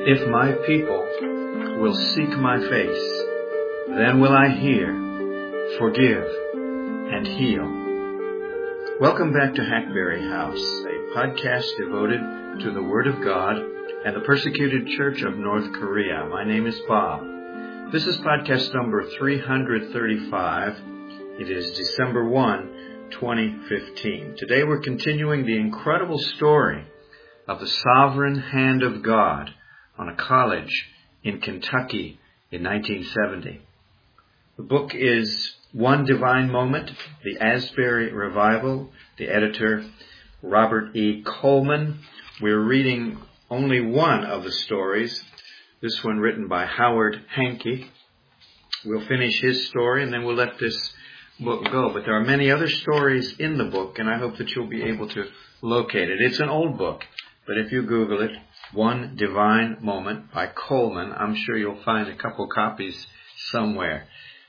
If my people will seek my face, then will I hear, forgive, and heal. Welcome back to Hackberry House, a podcast devoted to the Word of God and the persecuted Church of North Korea. My name is Bob. This is podcast number 335. It is December 1, 2015. Today we're continuing the incredible story of the sovereign hand of God on a college in Kentucky in 1970. The book is One Divine Moment, the Asbury Revival, the editor Robert E. Coleman. We're reading only one of the stories, this one written by Howard Hankey. We'll finish his story and then we'll let this book go. But there are many other stories in the book, and I hope that you'll be able to locate it. It's an old book, but if you Google it, One Divine Moment by Coleman, I'm sure you'll find a couple copies somewhere.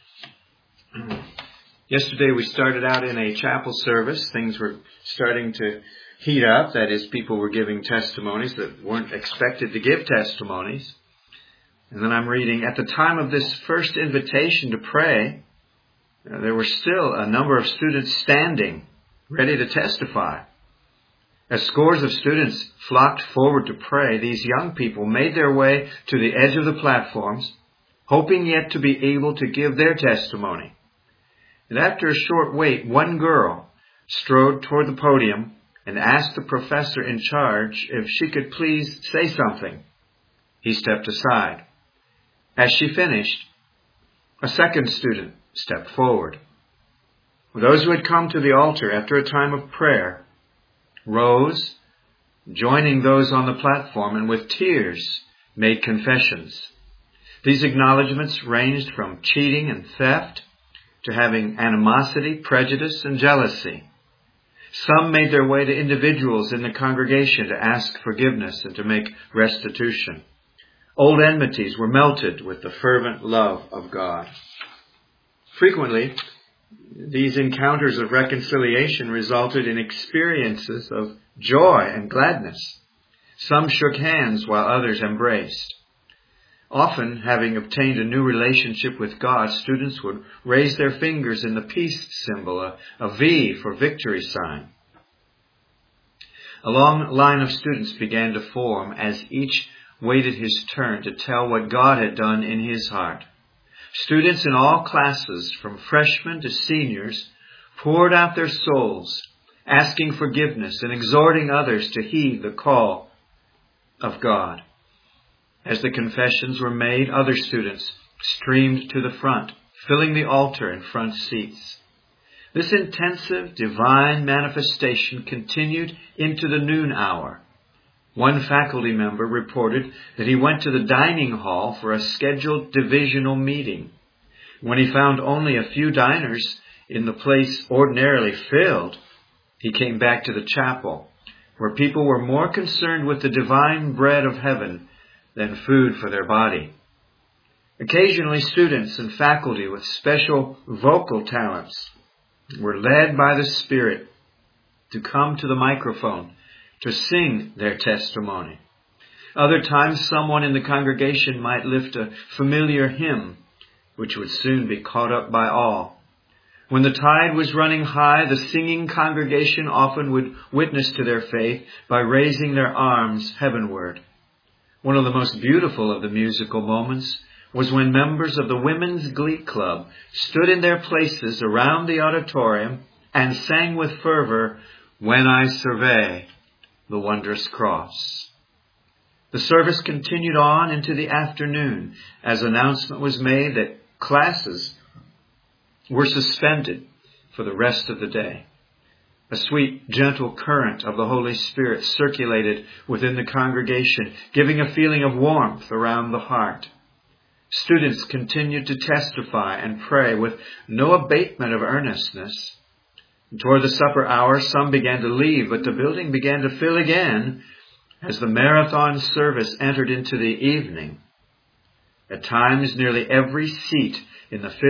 Yesterday we started out in a chapel service. Things were starting to heat up. That is, people were giving testimonies that weren't expected to give testimonies. And then I'm reading, at the time of this first invitation to pray, there were still a number of students standing, ready to testify. As scores of students flocked forward to pray, these young people made their way to the edge of the platforms, hoping yet to be able to give their testimony. And after a short wait, one girl strode toward the podium and asked the professor in charge if she could please say something. He stepped aside. As she finished, a second student stepped forward. Those who had come to the altar after a time of prayer rose, joining those on the platform, and with tears made confessions. These acknowledgments ranged from cheating and theft to having animosity, prejudice, and jealousy. Some made their way to individuals in the congregation to ask forgiveness and to make restitution. Old enmities were melted with the fervent love of God. Frequently, these encounters of reconciliation resulted in experiences of joy and gladness. Some shook hands while others embraced. Often, having obtained a new relationship with God, students would raise their fingers in the peace symbol, a V for victory sign. A long line of students began to form as each waited his turn to tell what God had done in his heart. Students in all classes, from freshmen to seniors, poured out their souls, asking forgiveness and exhorting others to heed the call of God. As the confessions were made, other students streamed to the front, filling the altar and front seats. This intensive divine manifestation continued into the noon hour. One faculty member reported that he went to the dining hall for a scheduled divisional meeting. When he found only a few diners in the place ordinarily filled, he came back to the chapel, where people were more concerned with the divine bread of heaven than food for their body. Occasionally, students and faculty with special vocal talents were led by the Spirit to come to the microphone to sing their testimony. Other times, someone in the congregation might lift a familiar hymn, which would soon be caught up by all. When the tide was running high, the singing congregation often would witness to their faith by raising their arms heavenward. One of the most beautiful of the musical moments was when members of the Women's Glee Club stood in their places around the auditorium and sang with fervor, "When I Survey the Wondrous Cross." The service continued on into the afternoon as announcement was made that classes were suspended for the rest of the day. A sweet, gentle current of the Holy Spirit circulated within the congregation, giving a feeling of warmth around the heart. Students continued to testify and pray with no abatement of earnestness. Toward the supper hour, some began to leave, but the building began to fill again as the marathon service entered into the evening. At times, nearly every seat in the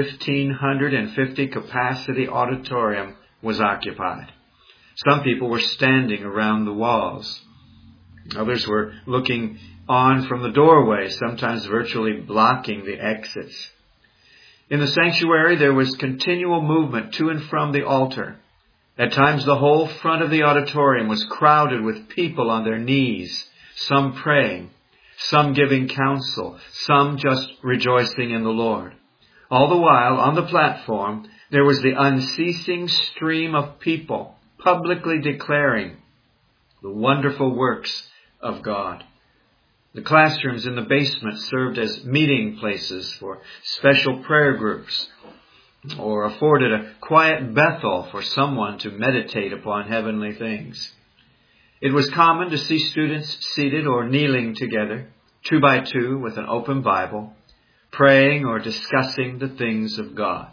1,550 capacity auditorium was occupied. Some people were standing around the walls. Others were looking on from the doorway, sometimes virtually blocking the exits. In the sanctuary, there was continual movement to and from the altar. At times, the whole front of the auditorium was crowded with people on their knees, some praying, some giving counsel, some just rejoicing in the Lord. All the while, on the platform, there was the unceasing stream of people publicly declaring the wonderful works of God. The classrooms in the basement served as meeting places for special prayer groups, or afforded a quiet Bethel for someone to meditate upon heavenly things. It was common to see students seated or kneeling together, 2 by 2 with an open Bible, praying or discussing the things of God.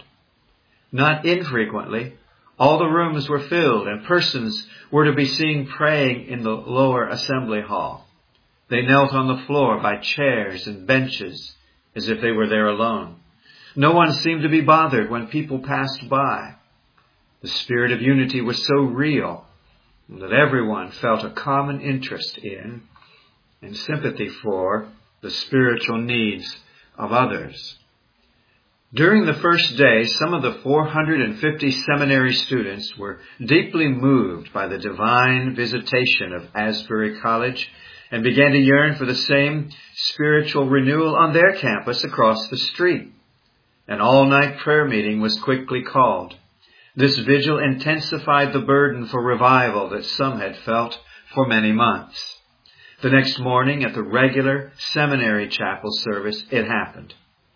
Not infrequently, all the rooms were filled and persons were to be seen praying in the lower assembly hall. They knelt on the floor by chairs and benches as if they were there alone. No one seemed to be bothered when people passed by. The spirit of unity was so real that everyone felt a common interest in and sympathy for the spiritual needs of others. During the first day, some of the 450 seminary students were deeply moved by the divine visitation of Asbury College and began to yearn for the same spiritual renewal on their campus across the street. An all-night prayer meeting was quickly called. This vigil intensified the burden for revival that some had felt for many months. The next morning at the regular seminary chapel service, it happened.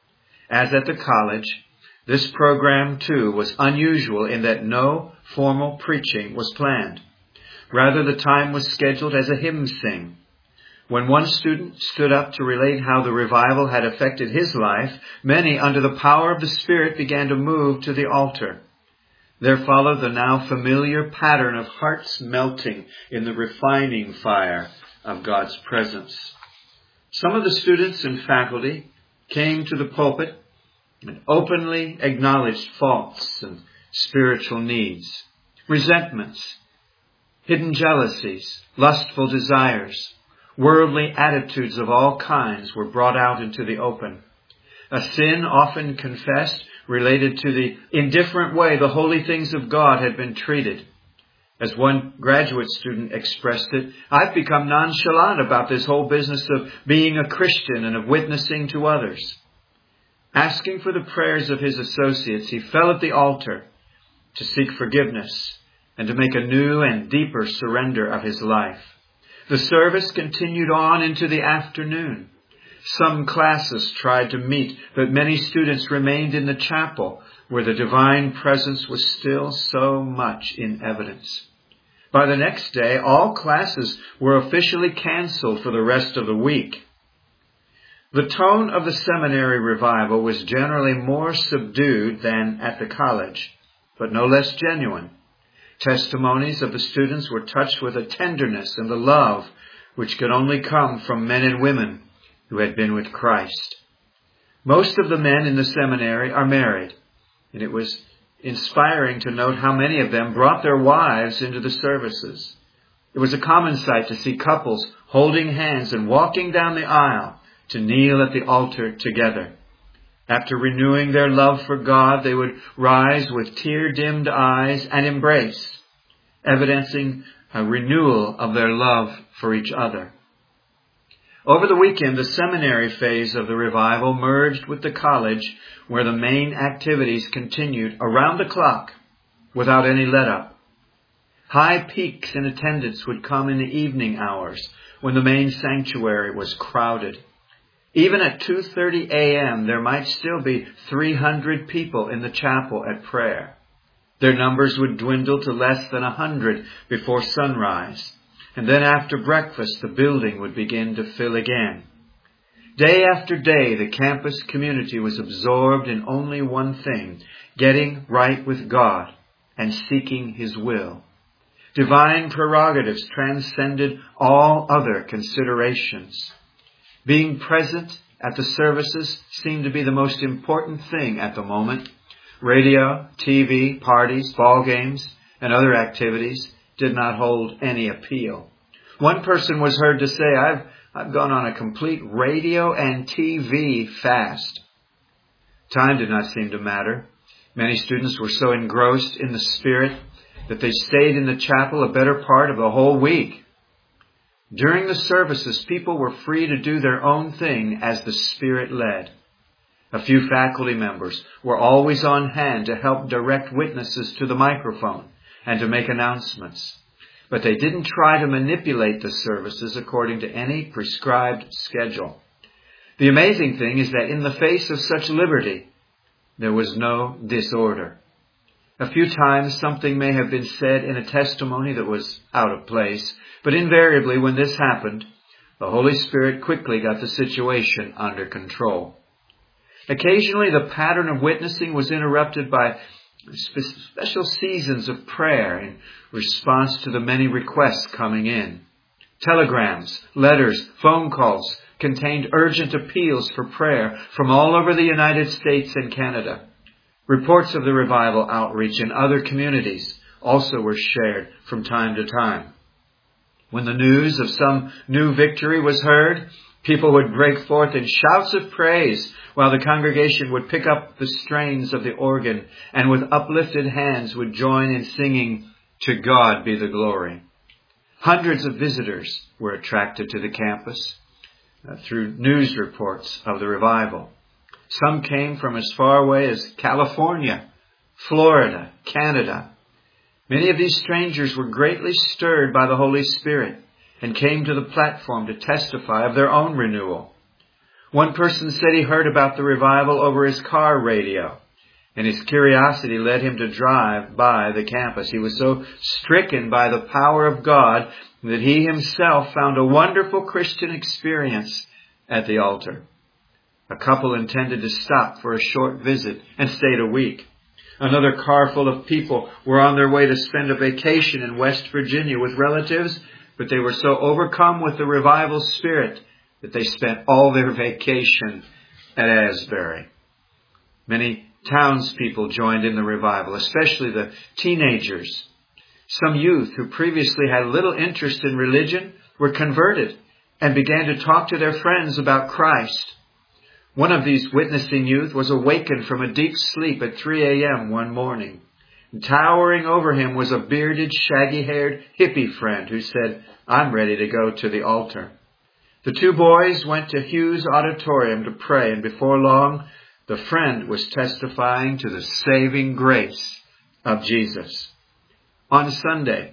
As at the college, this program too was unusual in that no formal preaching was planned. Rather, the time was scheduled as a hymn sing. When one student stood up to relate how the revival had affected his life, many, under the power of the Spirit, began to move to the altar. There followed the now familiar pattern of hearts melting in the refining fire of God's presence. Some of the students and faculty came to the pulpit and openly acknowledged faults and spiritual needs, resentments, hidden jealousies, lustful desires. Worldly attitudes of all kinds were brought out into the open. A sin often confessed related to the indifferent way the holy things of God had been treated. As one graduate student expressed it, I've become nonchalant about this whole business of being a Christian and of witnessing to others. Asking for the prayers of his associates, he fell at the altar to seek forgiveness and to make a new and deeper surrender of his life. The service continued on into the afternoon. Some classes tried to meet, but many students remained in the chapel where the divine presence was still so much in evidence. By the next day, all classes were officially canceled for the rest of the week. The tone of the seminary revival was generally more subdued than at the college, but no less genuine. Testimonies of the students were touched with a tenderness and a love which could only come from men and women who had been with Christ. Most of the men in the seminary are married, and it was inspiring to note how many of them brought their wives into the services. It was a common sight to see couples holding hands and walking down the aisle to kneel at the altar together. After renewing their love for God, they would rise with tear-dimmed eyes and embrace, evidencing a renewal of their love for each other. Over the weekend, the seminary phase of the revival merged with the college, where the main activities continued around the clock without any let-up. High peaks in attendance would come in the evening hours when the main sanctuary was crowded. Even at 2:30 a.m., there might still be 300 people in the chapel at prayer. Their numbers would dwindle to less than 100 before sunrise. And then after breakfast, the building would begin to fill again. Day after day, the campus community was absorbed in only one thing: getting right with God and seeking His will. Divine prerogatives transcended all other considerations. Being present at the services seemed to be the most important thing at the moment. Radio, TV, parties, ball games, and other activities did not hold any appeal. One person was heard to say, I've gone on a complete radio and TV fast. Time did not seem to matter. Many students were so engrossed in the Spirit that they stayed in the chapel a better part of the whole week. During the services, people were free to do their own thing as the Spirit led. A few faculty members were always on hand to help direct witnesses to the microphone and to make announcements. But they didn't try to manipulate the services according to any prescribed schedule. The amazing thing is that in the face of such liberty, there was no disorder. A few times something may have been said in a testimony that was out of place, but invariably when this happened, the Holy Spirit quickly got the situation under control. Occasionally the pattern of witnessing was interrupted by special seasons of prayer in response to the many requests coming in. Telegrams, letters, phone calls contained urgent appeals for prayer from all over the United States and Canada. Reports of the revival outreach in other communities also were shared from time to time. When the news of some new victory was heard, people would break forth in shouts of praise, while the congregation would pick up the strains of the organ and with uplifted hands would join in singing, "To God be the glory." Hundreds of visitors were attracted to the campus through news reports of the revival. Some came from as far away as California, Florida, Canada. Many of these strangers were greatly stirred by the Holy Spirit and came to the platform to testify of their own renewal. One person said he heard about the revival over his car radio, and his curiosity led him to drive by the campus. He was so stricken by the power of God that he himself found a wonderful Christian experience at the altar. A couple intended to stop for a short visit and stayed a week. Another car full of people were on their way to spend a vacation in West Virginia with relatives, but they were so overcome with the revival spirit that they spent all their vacation at Asbury. Many townspeople joined in the revival, especially the teenagers. Some youth who previously had little interest in religion were converted and began to talk to their friends about Christ. One of these witnessing youth was awakened from a deep sleep at 3 a.m. one morning. Towering over him was a bearded, shaggy-haired hippie friend who said, "I'm ready to go to the altar." The two boys went to Hughes Auditorium to pray, and before long, the friend was testifying to the saving grace of Jesus. On Sunday,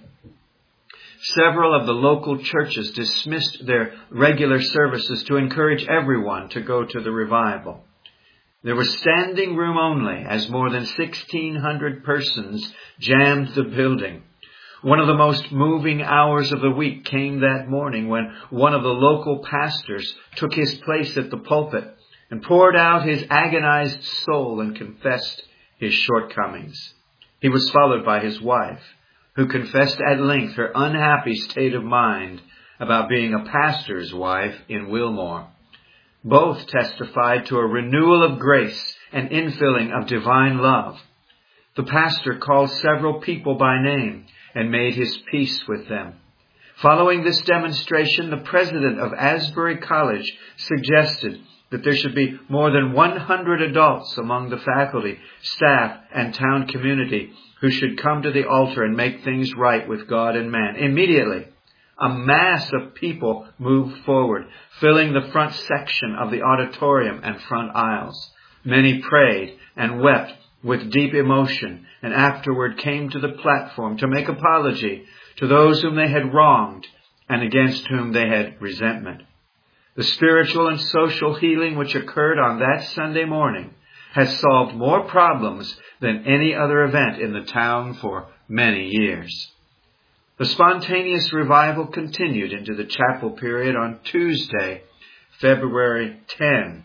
several of the local churches dismissed their regular services to encourage everyone to go to the revival. There was standing room only as more than 1,600 persons jammed the building. One of the most moving hours of the week came that morning when one of the local pastors took his place at the pulpit and poured out his agonized soul and confessed his shortcomings. He was followed by his wife, who confessed at length her unhappy state of mind about being a pastor's wife in Wilmore. Both testified to a renewal of grace and infilling of divine love. The pastor called several people by name and made his peace with them. Following this demonstration, the president of Asbury College suggested that there should be more than 100 adults among the faculty, staff, and town community who should come to the altar and make things right with God and man. Immediately, a mass of people moved forward, filling the front section of the auditorium and front aisles. Many prayed and wept with deep emotion, and afterward came to the platform to make apology to those whom they had wronged and against whom they had resentment. The spiritual and social healing which occurred on that Sunday morning has solved more problems than any other event in the town for many years. The spontaneous revival continued into the chapel period on Tuesday, February 10.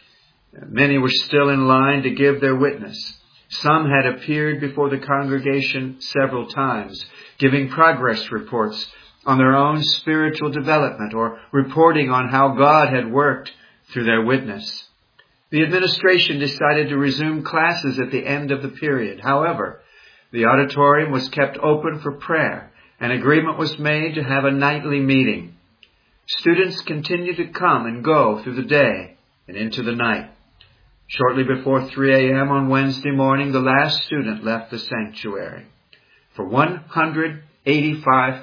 Many were still in line to give their witness. Some had appeared before the congregation several times, giving progress reports on their own spiritual development or reporting on how God had worked through their witness. The administration decided to resume classes at the end of the period. However, the auditorium was kept open for prayer, and agreement was made to have a nightly meeting. Students continued to come and go through the day and into the night. Shortly before 3 a.m. on Wednesday morning, the last student left the sanctuary. For 185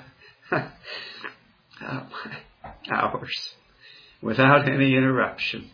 hours, without any interruption,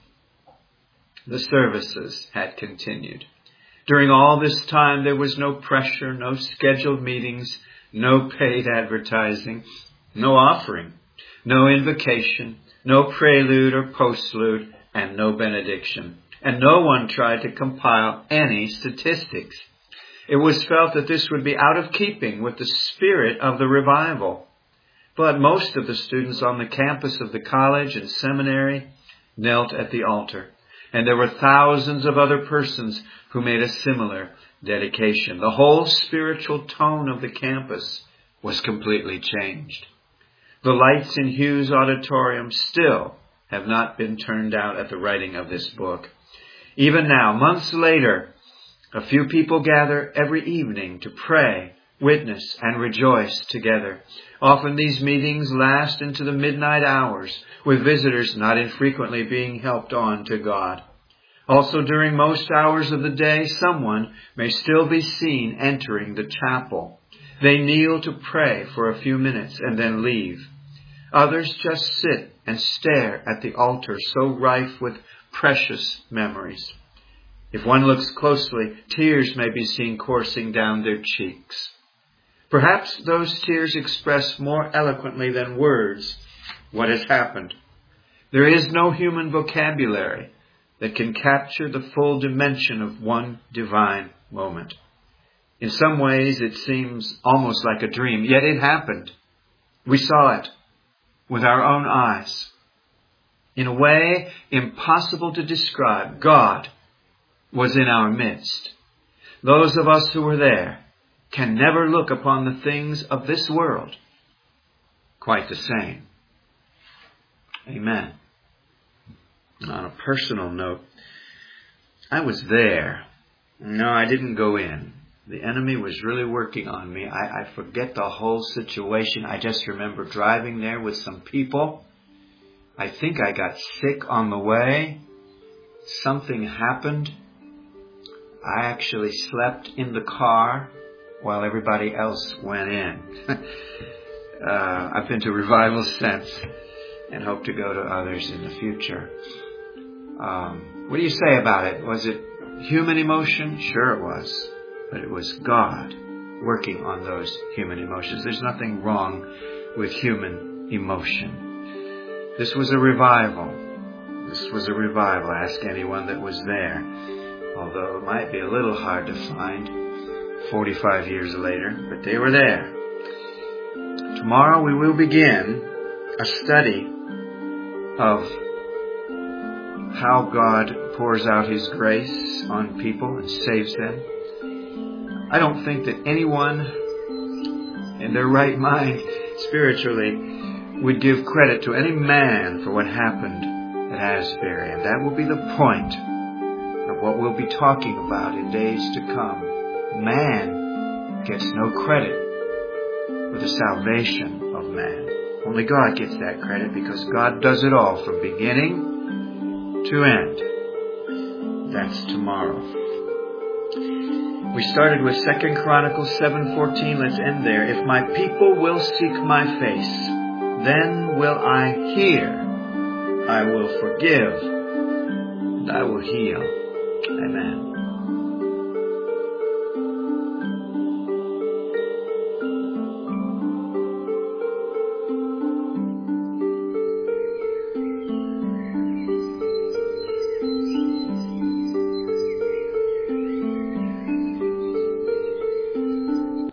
the services had continued. During all this time, there was no pressure, no scheduled meetings, no paid advertising, no offering, no invocation, no prelude or postlude, and no benediction. And no one tried to compile any statistics. It was felt that this would be out of keeping with the spirit of the revival. But most of the students on the campus of the college and seminary knelt at the altar. And there were thousands of other persons who made a similar dedication. The whole spiritual tone of the campus was completely changed. The lights in Hughes Auditorium still have not been turned out at the writing of this book. Even now, months later, a few people gather every evening to pray, witness, and rejoice together. Often these meetings last into the midnight hours, with visitors not infrequently being helped on to God. Also, during most hours of the day, someone may still be seen entering the chapel. They kneel to pray for a few minutes and then leave. Others just sit and stare at the altar, so rife with precious memories. If one looks closely, tears may be seen coursing down their cheeks. Perhaps those tears express more eloquently than words what has happened. There is no human vocabulary that can capture the full dimension of one divine moment. In some ways, it seems almost like a dream, yet it happened. We saw it with our own eyes. In a way impossible to describe, God was in our midst. Those of us who were there can never look upon the things of this world quite the same. Amen. On a personal note, I was there. No, I didn't go in. The enemy was really working on me. I forget the whole situation. I just remember driving there with some people. I think I got sick on the way. Something happened. I actually slept in the car while everybody else went in. I've been to revivals since and hope to go to others in the future. What do you say about it? Was it human emotion? Sure it was. But it was God working on those human emotions. There's nothing wrong with human emotion. This was a revival. This was a revival. Ask anyone that was there. Although it might be a little hard to find 45 years later, but they were there. Tomorrow we will begin a study of how God pours out His grace on people and saves them. I don't think that anyone in their right mind spiritually would give credit to any man for what happened at Asbury. And that will be the point of what we'll be talking about in days to come. Man gets no credit for the salvation of man. Only God gets that credit because God does it all from beginning to end. That's tomorrow. We started with 2 Chronicles 7:14. Let's end there. If my people will seek my face, then will I hear. I will forgive, and I will heal. Amen.